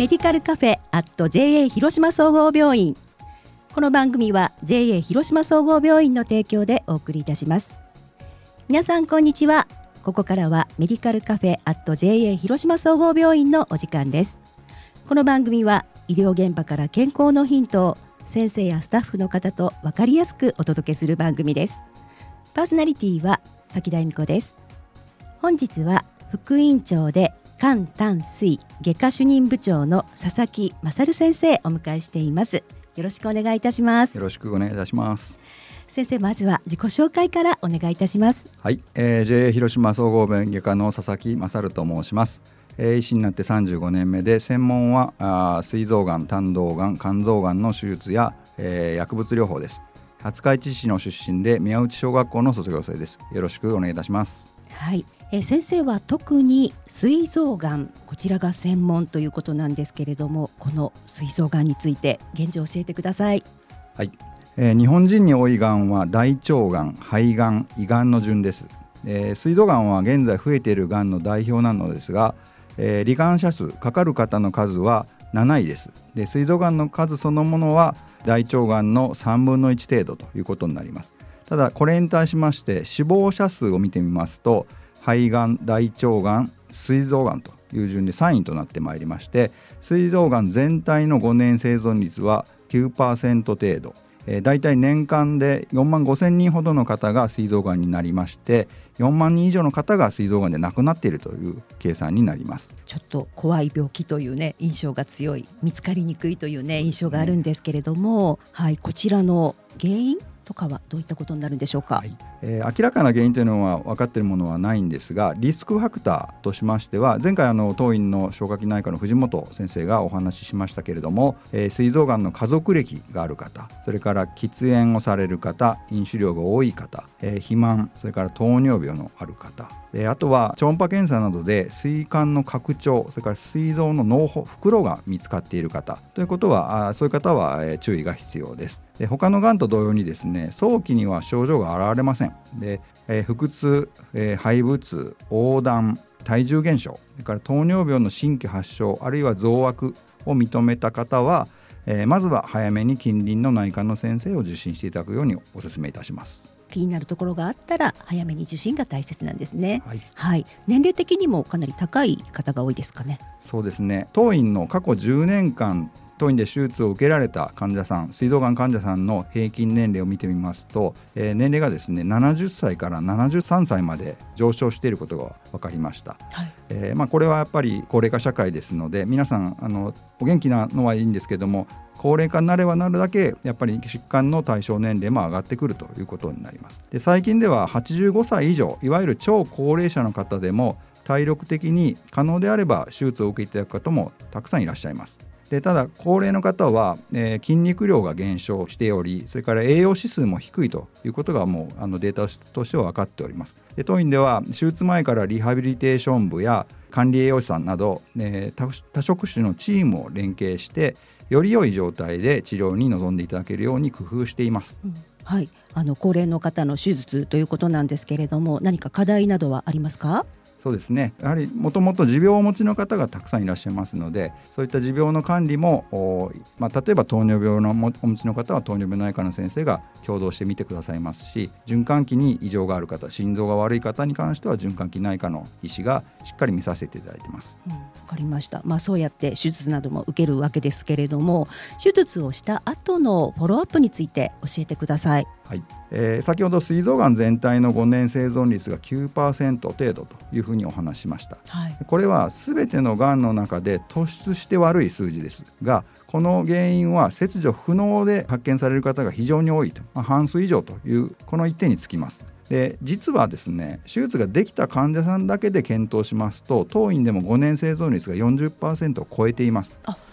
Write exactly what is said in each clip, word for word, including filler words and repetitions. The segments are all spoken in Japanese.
メディカルカフェ at ジェーエー 広島総合病院。この番組は ジェーエー 広島総合病院の提供でお送りいたします。皆さんこんにちは。ここからはメディカルカフェ at ジェーエー 広島総合病院のお時間です。この番組は医療現場から健康のヒントを先生やスタッフの方と分かりやすくお届けする番組です。パーソナリティは崎田恵美子です。本日は副院長で肝胆膵外科主任部長の佐々木勝先生をお迎えしています。よろしくお願いいたします。 よろしくお願いいたします。 先生、まずは自己紹介からお願いいたします。 はい、えー、ジェーエー 広島総合病院外科の佐々木勝と申します。えー、医師になってさんじゅうごねんめで、専門はあ膵臓がん、胆道がん、肝臓がんの手術や、えー、薬物療法です。廿日市市の出身で宮内小学校の卒業生です。よろしくお願いいたします。 はい、えー、先生は特に膵臓がん、こちらが専門ということなんですけれども、この膵臓がんについて現状教えてください。 はい、えー、日本人に多いがんは大腸がん、肺がん、胃がんの順です。えー、膵臓がんは現在増えているがんの代表なのですが、えー、罹患者数、かかる方の数はなないです。で、膵臓がんの数そのものは大腸がんのさんぶんのいち程度ということになります。ただこれに対しまして死亡者数を見てみますと、肺がん、大腸がん、膵臓がんという順でさんいとなってまいりまして、膵臓がん全体のごねん生存率は きゅうパーセント 程度、えー、だいたい年間でよんまんごせんにんほどの方が膵臓がんになりまして、よんまんにん以上の方が膵臓がんで亡くなっているという計算になります。 ちょっと怖い病気というね印象が強い、見つかりにくいというね印象があるんですけれども、はい、こちらの原因とかはどういったことになるんでしょうか。 はい、えー、明らかな原因というのは分かっているものはないんですが、リスクファクターとしましては、前回あの当院の消化器内科の藤本先生がお話ししましたけれども、えー、膵臓がんの家族歴がある方、それから喫煙をされる方、飲酒量が多い方、えー、肥満、それから糖尿病のある方、えー、あとは超音波検査などで膵管の拡張、それから膵臓の嚢胞、袋が見つかっている方ということは、あそういう方は、えー、注意が必要です。で、他のがんと同様にですね、早期には症状が現れません。で、えー、腹痛、えー、肺部痛、黄疸、体重減少、それから糖尿病の新規発症あるいは増悪を認めた方は、えー、まずは早めに近隣の内科の先生を受診していただくようにお勧めいたします。 気になるところがあったら早めに受診が大切なんですね。 はいはい、年齢的にもかなり高い方が多いですかね。 そうですね、当院の過去じゅうねんかん当院で手術を受けられた患者さん、膵臓がん患者さんの平均年齢を見てみますと、えー、年齢がですねななじゅっさいからななじゅうさんさいまで上昇していることが分かりました。はい、えーまあ、これはやっぱり高齢化社会ですので、皆さんあのお元気なのはいいんですけども、高齢化になればなるだけやっぱり疾患の対象年齢も上がってくるということになります。で、最近でははちじゅうごさい以上、いわゆる超高齢者の方でも体力的に可能であれば手術を受けていただく方もたくさんいらっしゃいます。で、ただ高齢の方は、えー、筋肉量が減少しており、それから栄養指数も低いということがもうあのデータとしては分かっております。で、当院では手術前からリハビリテーション部や管理栄養士さんなど、えー、多職種のチームを連携してより良い状態で治療に臨んでいただけるように工夫しています。 うん、はい、あの高齢の方の手術ということなんですけれども、何か課題などはありますか？ そうですね、やはりもともと持病をお持ちの方がたくさんいらっしゃいますので、そういった持病の管理も、まあ、例えば糖尿病のお持ちの方は糖尿病内科の先生が共同して見てくださいますし、循環器に異常がある方、心臓が悪い方に関しては循環器内科の医師がしっかり見させていただいています。 うん、分かりました。まあ、そうやって手術なども受けるわけですけれども、手術をした後のフォローアップについて教えてください。 はい、えー、先ほど膵臓がん全体のごねん生存率が きゅうパーセント 程度というふうにお話ししました。はい、これはすべてのがんの中で突出して悪い数字ですが、この原因は切除不能で発見される方が非常に多いと、まあ、半数以上というこの一点につきます。で、実はですね、手術ができた患者さんだけで検討しますと、当院でもごねん生存率が よんじゅっパーセント を超えています。 あ、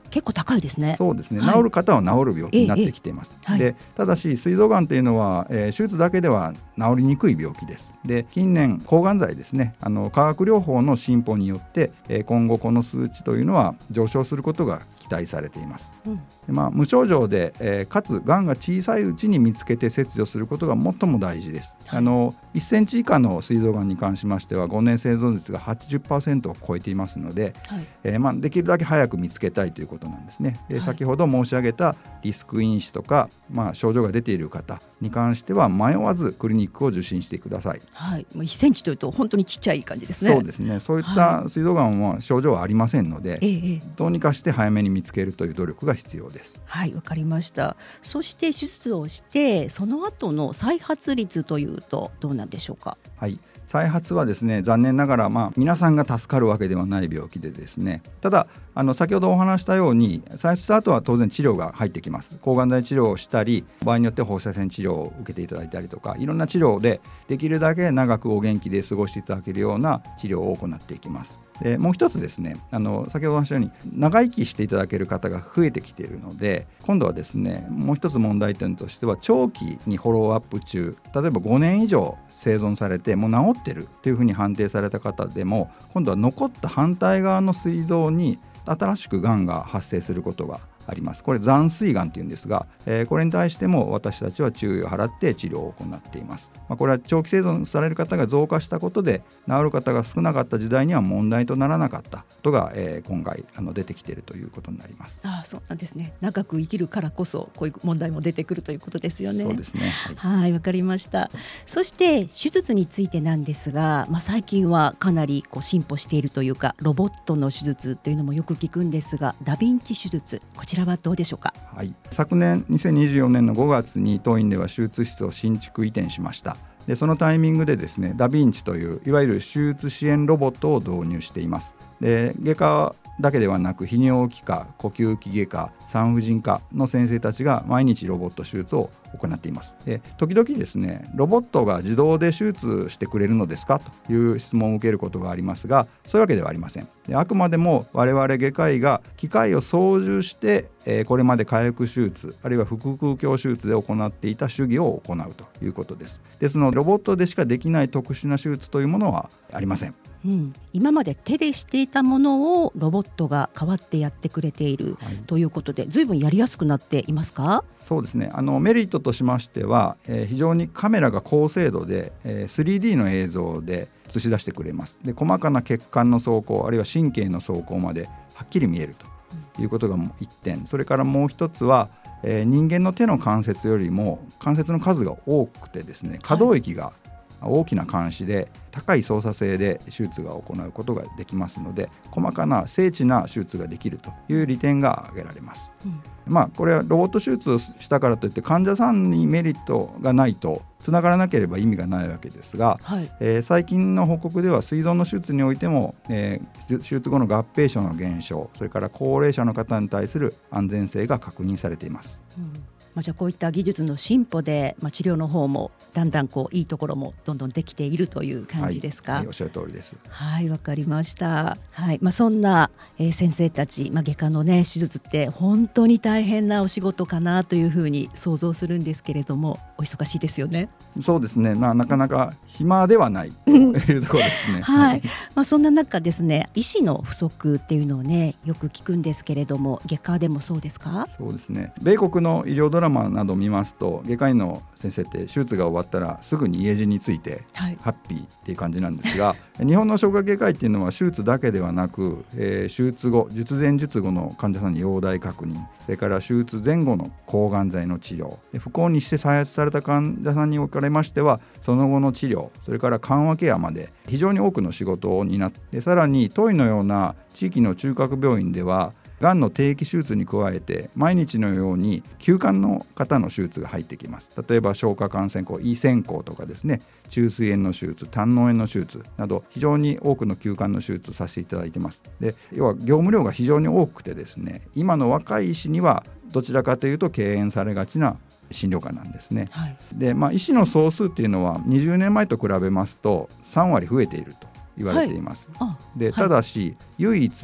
結構高いですね。 そうですね、 はい、 治る方は治る病気になってきています、 ええええ、 でただし膵臓がんというのは、えー、手術だけでは治りにくい病気です。で近年抗がん剤ですね、あの化学療法の進歩によって、えー、今後この数値というのは上昇することが期待されています、うんでまあ、無症状で、えー、かつがんが小さいうちに見つけて切除することが最も大事です、はい、あのいっセンチ以下の膵臓がんに関しましてはごねん生存率が はちじゅっパーセント を超えていますので、はいえーまあ、できるだけ早く見つけたいということなんですね。で、はい、先ほど申し上げたリスク因子とか、まあ、症状が出ている方に関しては迷わずクリニックを受診してください。 はい、もういっセンチというと本当にちっちゃい感じですね。 そうですね、そういった膵臓がんは症状はありませんので、 はい、 どうにかして早めに見つけるという努力が必要です。 はい、わかりました。そして手術をしてその後の再発率というとどうなんでしょうか。 はい、再発はですね、残念ながら、まあ、皆さんが助かるわけではない病気でですね、ただあの先ほどお話したように再発した後は当然治療が入ってきます。抗がん剤治療をしたり、場合によって放射線治療を受けていただいたりとか、いろんな治療でできるだけ長くお元気で過ごしていただけるような治療を行っていきます。でもう一つですね、あの先ほどお話したように長生きしていただける方が増えてきているので、今度はですね、もう一つ問題点としては長期にフォローアップ中、例えばごねん以上生存されてもう治ってるというふうに判定された方でも、今度は残った反対側の膵臓に新しくがんが発生することがあります。これ残膵がんというんですが、えー、これに対しても私たちは注意を払って治療を行っています。まあ、これは長期生存される方が増加したことで治る方が少なかった時代には問題とならなかったことが、えー、今回あの出てきているということになります。 ああ、そうなんですね。長く生きるからこそこういう問題も出てくるということですよね。 そうですね。 はい、わかりました。そして手術についてなんですが、まあ、最近はかなりこう進歩しているというか、ロボットの手術というのもよく聞くんですが、ダヴィンチ手術、こちらはどうでしょうか。 はい、昨年にせんにじゅうよねんのごがつに当院では手術室を新築移転しました。でそのタイミングでですね、ダヴィンチといういわゆる手術支援ロボットを導入しています。で外科だけではなく泌尿器科、呼吸器外科、産婦人科の先生たちが毎日ロボット手術を行っています。で時々ですね、ロボットが自動で手術してくれるのですかという質問を受けることがありますが、そういうわけではありません。であくまでも我々外科医が機械を操縦して、えー、これまで開腹手術あるいは腹腔鏡手術で行っていた手技を行うということです。ですのでロボットでしかできない特殊な手術というものはありません。 うん、今まで手でしていたものをロボットが代わってやってくれている、はい、ということで、ずいぶんやりやすくなっていますか。 そうですね、あのメリットとしましては、えー、非常にカメラが高精度で、えー、スリーディー の映像で映し出してくれます。で細かな血管の走行あるいは神経の走行まではっきり見えるということが一点、それからもう一つは、えー、人間の手の関節よりも関節の数が多くてですね、可動域が大きな鉗子で高い操作性で手術が行うことができますので、細かな精緻な手術ができるという利点が挙げられます。うん、まあこれはロボット手術をしたからといって患者さんにメリットがないとつながらなければ意味がないわけですが、はい、えー、最近の報告では膵臓の手術においても、えー、手術後の合併症の減少、それから高齢者の方に対する安全性が確認されています。 うん、まあ、じゃあこういった技術の進歩で、まあ、治療の方もだんだんこういいところもどんどんできているという感じですか。 はいはい、おっしゃる通りです。 はい、わかりました。はい、まあ、そんな、えー、先生たち、まあ、外科の、ね、手術って本当に大変なお仕事かなというふうに想像するんですけれども、お忙しいですよね。 そうですね、まあ、なかなか暇ではないというところですね。 はい、まあ、そんな中ですね、医師の不足っていうのをねよく聞くんですけれども、外科でもそうですか。 そうですね、米国の医療ドラマなどを見ますと、外科医の先生って手術が終わったらすぐに家路についてハッピーっていう感じなんですが、はい、日本の消化外科医っていうのは手術だけではなく、えー、手術後術前術後の患者さんに容体確認、それから手術前後の抗がん剤の治療で、不幸にして再発された患者さんにおかれましてはその後の治療、それから緩和ケアまで非常に多くの仕事を担って、さらに当院のような地域の中核病院ではがんの定期手術に加えて毎日のように急患の方の手術が入ってきます。例えば消化管穿孔、胃穿孔とかですね、虫垂炎の手術、胆嚢炎の手術など非常に多くの急患の手術をさせていただいています。で要は業務量が非常に多くてですね、今の若い医師にはどちらかというと敬遠されがちな診療科なんですね。はい、で、まあ、医師の総数っていうのはにじゅうねんまえと比べますとさんわり増えていると言われています。はい、でただし、はい、唯一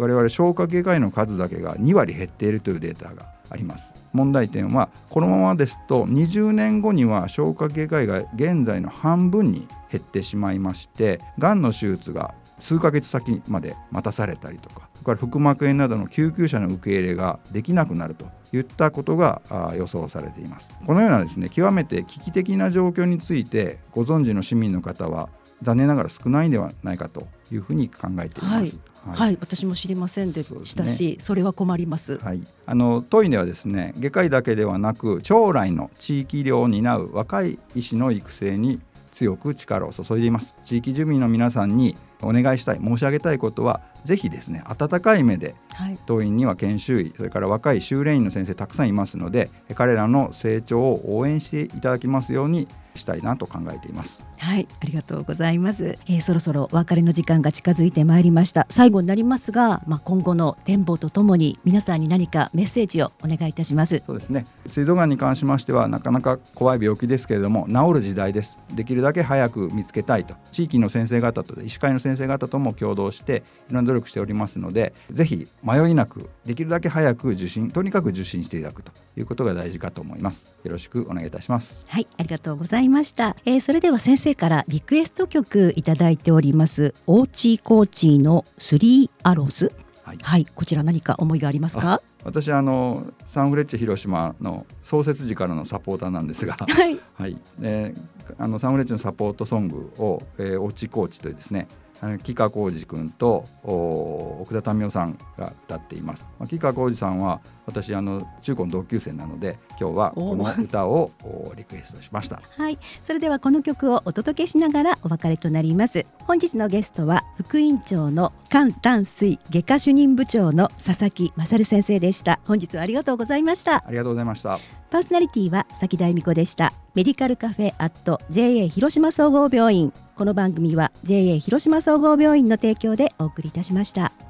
我々消化外科医の数だけがにわり減っているというデータがあります。問題点はこのままですとにじゅうねんごには消化外科医が現在の半分に減ってしまいまして、がんの手術が数ヶ月先まで待たされたりとか、それから腹膜炎などの救急車の受け入れができなくなるといったことが予想されています。このようなですね、極めて危機的な状況についてご存知の市民の方は残念ながら少ないんではないかというふうに考えています。 はいはいはい、私も知りませんでしたし、 そ,、ね、それは困ります。 はい、あの当院ではですね、外科医だけではなく将来の地域医療を担う若い医師の育成に強く力を注いでいます。地域住民の皆さんにお願いしたい、申し上げたいことは、ぜひですね、温かい目で、はい、当院には研修医、それから若い修錬員の先生たくさんいますので、彼らの成長を応援していただきますようにしたいなと考えています。 はい、ありがとうございます。えー、そろそろお別れの時間が近づいてまいりました。最後になりますが、まあ、今後の展望とともに皆さんに何かメッセージをお願いいたします。 そうですね、膵臓がんに関しましてはなかなか怖い病気ですけれども、治る時代です。できるだけ早く見つけたいと、地域の先生方と医師会の先生方とも共同していろんな努力しておりますので、ぜひ迷いなくできるだけ早く受診、とにかく受診していただくということが大事かと思います。よろしくお願いいたします。 はい、ありがとうございました。えー、それでは先生からリクエスト曲いただいております。オーチーコーチーのスリーアローズ、はいはい、こちら何か思いがありますか？ 私あのサンフレッチェ広島の創設時からのサポーターなんですが、はいはいえー、あのサンフレッチェのサポートソングを、えー、オーチーコーチというですね、木川浩二君と奥田民生さんが歌っています。木川浩二さんは私あの中高の同級生なので、今日はこの歌をリクエストしました。 はい、それではこの曲をお届けしながらお別れとなります。本日のゲストは副院長の肝胆膵外科主任部長の佐々木勝先生でした。本日はありがとうございました。 ありがとうございました。 パーソナリティは崎田恵美子でした。メディカルカフェアット ジェーエー 広島総合病院、この番組は ジェーエー 広島総合病院の提供でお送りいたしました。